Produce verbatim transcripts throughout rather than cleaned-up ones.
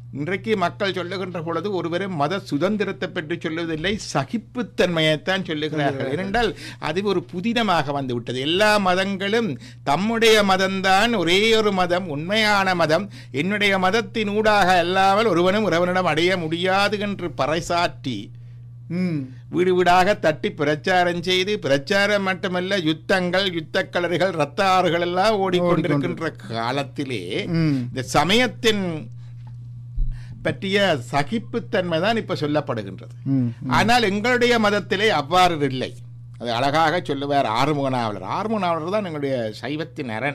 இன்றைக்கு மக்கள் சொல்லுகின்ற பொழுது ஒருவரும் மத சுதந்திரத்தை பற்றி சொல்லுவதில்லை, சகிப்புத்தன்மையைத்தான் சொல்லுகிறார்கள். ஏனென்றால் அது ஒரு புதினமாக வந்து விட்டது. எல்லா மதங்களும் தம்முடைய மதம்தான் ஒரே ஒரு மதம், உண்மையான மதம், என்னுடைய மதத்தின் ஊடாக அல்லாமல் ஒருவனும் இறைவனிடம் அடைய முடியாது என்று பறைசாற்றி வீடு வீடாக தட்டி பிரச்சாரம் செய்து, பிரச்சாரம் மட்டுமல்ல யுத்தங்கள், யுத்த கலர்கள், இரத்த ஆறுகள் எல்லாம் ஓடிக்கொண்டிருக்கின்ற காலத்திலே இந்த சமயத்தின் பற்றிய சகிப்புத்தன்மை தான் இப்ப சொல்லப்படுகின்றது. ஆனால் எங்களுடைய மதத்திலே அவ்வாறு இல்லை. அது அழகாக சொல்லுவார் ஆறுமுகநாவலர். ஆறுமுகநாவலர் தான் எங்களுடைய சைவத்தின் அரண்.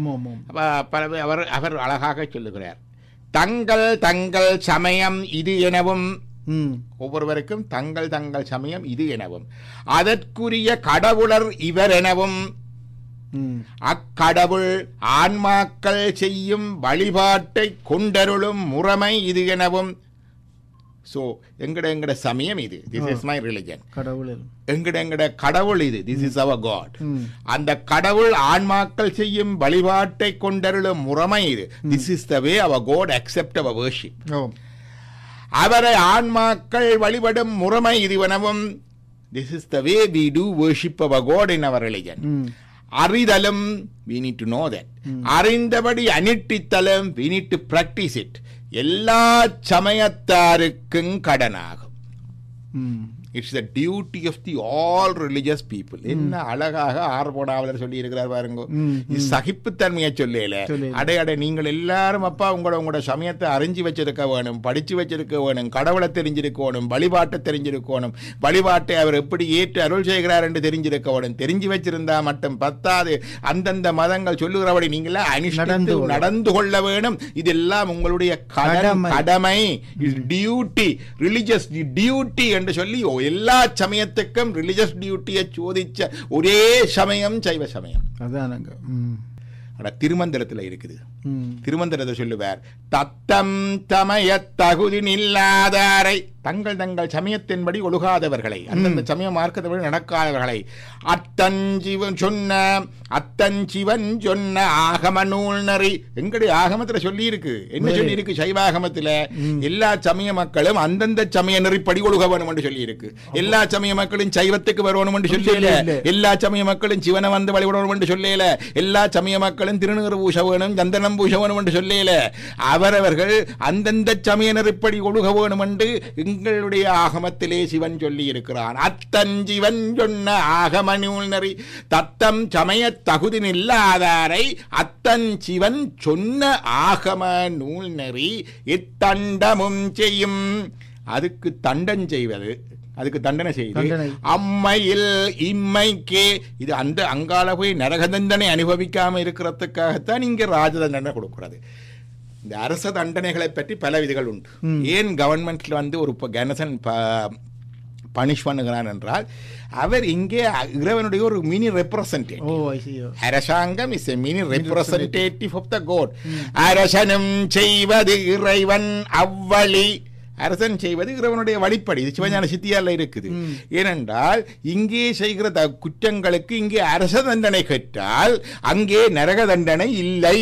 அவர் அவர் அழகாக சொல்லுகிறார், தங்கள் தங்கள் சமயம் இது எனவும், ஒவ்வொருவருக்கும் தங்கள் தங்கள் சமயம் இது எனவும், அதற்குரிய கடவுளர் இவர் எனவும், அக்கடவுள் ஆன்மாக்கள் செய்யும் வழிபாட்டை கொண்டருளும் முறைமை இது எனவும். சோ எங்கட எங்கட சமயம் இது, திஸ் இஸ் மை ரிலிஜன், எங்கட எங்கட கடவுள் இது, திஸ் இஸ் அவர் காட். அந்த கடவுள் ஆன்மாக்கள் செய்யும் வழிபாட்டை கொண்டருளும் முறைமை இது, this is the way our God accept our worship. அவரை ஆன்மாக்கள் வழிபடும் முறைமை இதுவெனவும், this is the way we to worship our God in our religion. அறிதலும், we need to know that. அறிந்தபடி அனுஷ்டித்தலும், we need to practice it. எல்லா சமயத்தாருக்கும் கடனாகும். It's the duty of the all religious people. என்ன அழகாக ஆர்வனாவலர் சொல்லி இருக்கிறார் பாருங்க. சகிப்புத்தன்மையை சொல்லல, அடை அடை நீங்கள் எல்லாரும் அப்பா உங்களோட உங்களோட சமயத்தை அறிஞ்சு வச்சிருக்க வேணும், படிச்சு வச்சிருக்க வேணும், கடவுளை தெரிஞ்சிருக்கணும், வழிபாட்டை தெரிஞ்சிருக்கணும், வழிபாட்டை அவர் எப்படி ஏற்று அருள் செய்கிறார் என்று தெரிஞ்சிருக்க வேணும். தெரிஞ்சு வச்சிருந்தா மட்டும் பத்தாது, அந்தந்த மதங்கள் சொல்லுகிறபடி நீங்களா அனுஷ்டித்து நடந்து கொள்ள வேணும். இதெல்லாம் உங்களுடைய கடமை, டியூட்டி, ரிலிஜியஸ் டியூட்டி என்று சொல்லி எல்லா சமயத்துக்கும் ரிலிஜியஸ் டியூட்டியை சோதிச்ச ஒரே சமயம் சைவ சமயம். அதானங்க. திருமந்திரத்தில் இருக்குது. திருமந்திரத்தை சொல்லுவார், தத்தம் தமய தகுதி இல்லாதாரை, தங்கள் தங்கள் சமயத்தின்படி ஒழுகாதவர்களை, அந்தந்த சமய மார்க்கத்தின்படி நடக்காதவர்களை, அத்தஞ்சிவன் சொன்ன அத்தஞ்சிவன் சொன்ன ஆகம நூல் நறி. எங்களுடைய ஆகமத்தில் சொல்லி இருக்கு. என்ன சொல்லி இருக்கு? சைவாகமத்தில் எல்லா சமய மக்களும் அந்தந்த சமய நெறிப்படி ஒழுக வேணும் என்று சொல்லி இருக்கு. எல்லா சமய மக்களும் சைவத்துக்கு வரணும் என்று சொல்லல, எல்லா சமய மக்களும் சிவனை வந்து வழிபடணும் என்று சொல்லல, எல்லா சமய மக்களும் திருநீறு பூச வேணும், சந்தனம் பூச வேணும் என்று சொல்லல, அவரவர்கள் அந்தந்த சமய நெறிப்படி ஒழுக வேணும் என்று எங்களுடைய ஆகமத்திலே சிவன் சொல்லி இருக்கிறான். அத்தஞ்சிவன் சொன்ன ஆகம நூல் நெறி தத்தம் சமய தகுதி இல்லாதாரை அத்தஞ்சிவன் சொன்ன ஆகம நூல் நெறி இத்தண்டமும் செய்யும். அதுக்கு தண்டன் செய்வது, அதுக்கு தண்டனை செய்து அம்மையில் இம்மைக்கே, இது அந்த அங்கால போய் நரக தண்டனை அனுபவிக்காம இருக்கிறதுக்காகத்தான் இங்க ராஜ தண்டனை கொடுக்கிறது. இந்த அரச தண்டனைகளை பற்றி பல விதிகள் உண்டு. ஏன் கவர்மெண்ட்ல வந்து ஒரு கணேசன் பனிஷ் பண்ணுகிறான் என்றால், அவர் இங்கே இறைவனுடைய ஒரு மினி ரெப்ரசன்டேட்டிவ். அரசாங்கம் is a mini representative of the God. அரசனும் செய்வது இறைவன் அவ்வழி, அரசன் செய்வது இறைவனுடைய வழிப்படி. இது சிவஞான சித்தியால இருக்குது. ஏனென்றால் இங்கே செய்கிற குற்றங்களுக்கு இங்கே அரச தண்டனை பெற்றால் அங்கே நரக தண்டனை இல்லை.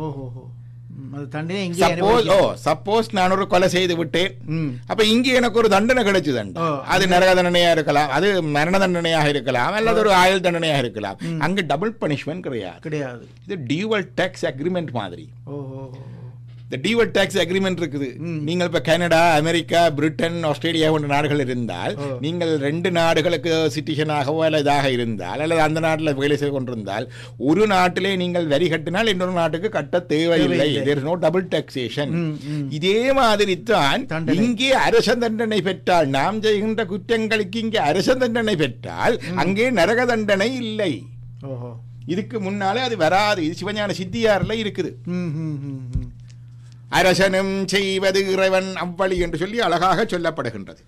சப்போஸ் நான் ஒரு கொலை செய்து விட்டேன், அப்ப இங்கே எனக்கு ஒரு தண்டனை கிடைச்சது, அது நரக தண்டனையா இருக்கலாம், அது மரண தண்டனையாக இருக்கலாம், அல்லது ஒரு ஆயுள் தண்டனையாக இருக்கலாம். அங்க டபுள் பனிஷ்மெண்ட் கிடையாது கிடையாது இது டியூவல் டாக்ஸ் அக்ரிமெண்ட் மாதிரி. இந்த டியூவல் டாக்ஸ் அக்ரிமெண்ட் இருக்குது. நீங்கள் இப்ப கனடா, அமெரிக்கா, பிரிட்டன், ஆஸ்திரேலியா போன்ற நாடுகள் இருந்தால், நீங்கள் ரெண்டு நாடுகளுக்கு சிட்டிசனாகவோ அல்ல இதாக இருந்தால், அல்லது அந்த நாட்டில் வேலை செய்து கொண்டிருந்தால், ஒரு நாட்டிலே நீங்கள் வரி கட்டினால் இன்னொரு நாட்டுக்கு கட்ட தேவையில்லை. There is no double taxation. இதே மாதிரி தான் இங்கே அரச தண்டனை பெற்றால், நாம் செய்கின்ற குற்றங்களுக்கு இங்கே அரச தண்டனை பெற்றால் அங்கே நரக தண்டனை இல்லை. இதுக்கு முன்னாலே அது வராது. இது சிவஞான சித்தியார்ல இருக்குது. அரசனும் செய்வது இறைவன் அவ்வழி என்று சொல்லி அழகாக சொல்லப்படுகின்றது.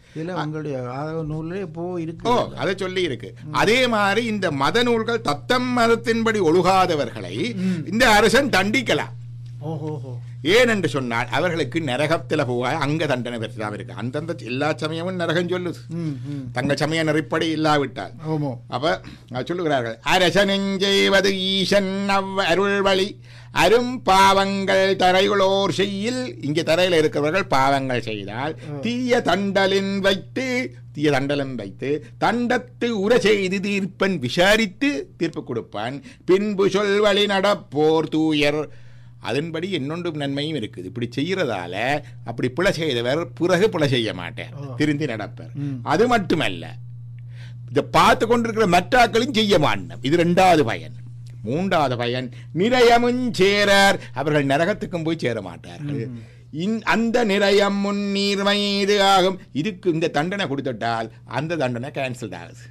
அதை சொல்லி இருக்கு. அதே மாதிரி இந்த மத நூல்கள் தத்தம் மதத்தின்படி ஒழுகாதவர்களை இந்த அரசன் தண்டிக்கலாம். ஏனென்று சொன்னால் அவர்களுக்கு நரகத்தில் போக அங்க தண்டனை பெற்றதாக இருக்கு. அந்தந்த எல்லா சமயமும் நரகம் சொல்லுது, தங்கள் சமய நெறிப்படி இல்லாவிட்டால். அப்ப சொல்லுகிறார்கள், அரசனும் செய்வது ஈசன் அவ் அருள் வழி அரும் பாவங்கள் தரைகளோர் செய்யில். இங்கே தரையில் இருக்கிறவர்கள் பாவங்கள் செய்தால் தீய தண்டலின் வைத்து தீய தண்டலம் வைத்து தண்டத்து உர செய்து தீர்ப்பன் விசாரித்து தீர்ப்பு கொடுப்பான். பின்பு சொல்வழி நடப்போர் தூயர். அதன்படி இன்னொன்று நன்மையும் இருக்குது. இப்படி செய்யறதால அப்படி பிழை செய்தவர் பிறகு பிழை செய்ய மாட்டார், திருந்தி நடப்பார். அது மட்டுமல்ல, இதை பார்த்து கொண்டிருக்கிற மற்றாக்களும் செய்ய மாட்டோம். இது ரெண்டாவது பயன். மூன்றாவது பயன், நிறையமும் சேரார். அவர்கள் நரகத்துக்கும் போய் சேர மாட்டார்கள். அந்த நிறையம் முன்னீர் மீது ஆகும். இதுக்கு இந்த தண்டனை கொடுத்துட்டால் அந்த தண்டனை கேன்சல் ஆகுது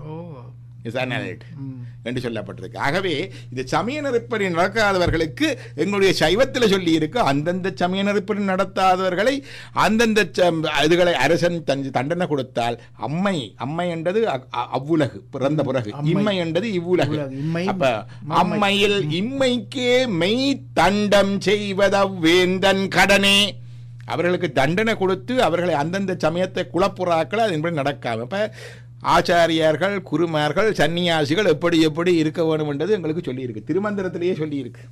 என்று சொல்லப்பட்டிருக்கு. ஆகவே இது சமய நெறிப்படி நடக்காதவர்களுக்கு எங்களுடைய சைவத்தில் சொல்லி இருக்கு, அந்தந்த சமய நெறிப்படி நடத்தாதவர்களை அந்தந்த இதுகளை அரசன் தண்டனை கொடுத்தால் அம்மை அம்மை என்றது அவ்வுலகு பிறந்த பிறகு, இம்மை என்றது இவ்வுலகு. அப்ப அம்மையில் இம்மைக்கே மெய் தண்டம் செய்வத வேந்தன் கடனே. அவர்களுக்கு தண்டனை கொடுத்து அவர்களை அந்தந்த சமயத்தை குழப்புறாக்கள் அதன்படி நடக்காம. இப்ப ஆச்சாரியார்கள், குருமார்கள், சன்னியாசிகள் எப்படி எப்படி இருக்க வேண்டும் என்றது எங்களுக்கு சொல்லியிருக்கு, திருமந்திரத்திலேயே சொல்லியிருக்கு.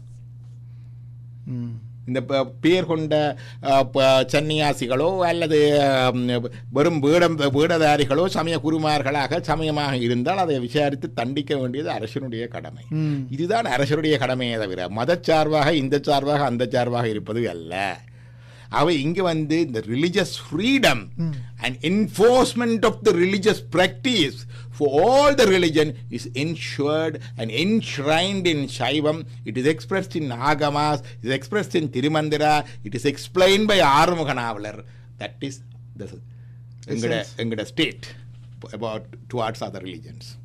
இந்த பேர் கொண்ட சன்னியாசிகளோ அல்லது வெறும் வீடம் வீடதாரிகளோ சமய குருமார்களாக சமயமாக இருந்தால் அதை விசாரித்து தண்டிக்க வேண்டியது அரசனுடைய கடமை. இதுதான் அரசனுடைய கடமையை தவிர மதச்சார்பாக இந்த சார்பாக அந்த சார்பாக இருப்பது அல்ல. அவை இங்கே வந்து இந்த religious freedom and enforcement of the religious practice for all the religion is ensured and enshrined in Shaivam. It is expressed in Agamas, it is expressed in Tirumandira, it is explained by Arumuganavalar. That is the engada engada state about towards other religions.